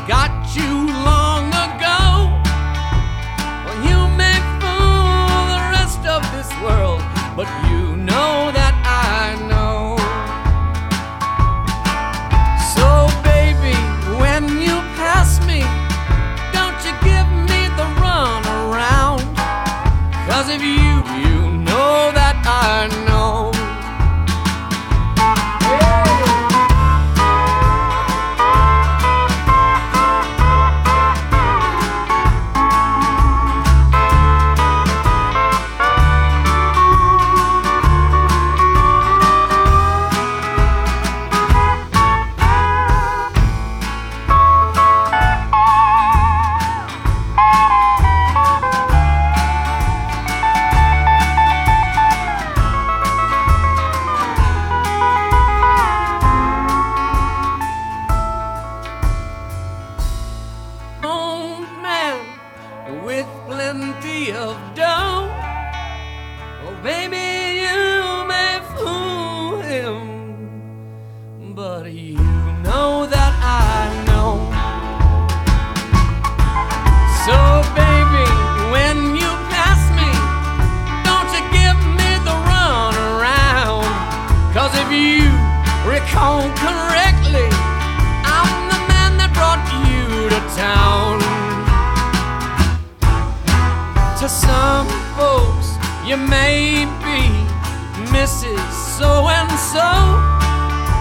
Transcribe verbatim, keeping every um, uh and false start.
got you long ago. Well, you may fool the rest of this world, but you know that I know. So baby, when you pass me, don't you give me the run around, 'cause if you, you know that I know. With plenty of dough, well, baby, you may fool him, but you know that I know. So baby, when you pass me, don't you give me the run around, 'cause if you recall correctly, I'm the man that brought you to town. To some folks, you may be Missus So-and-so,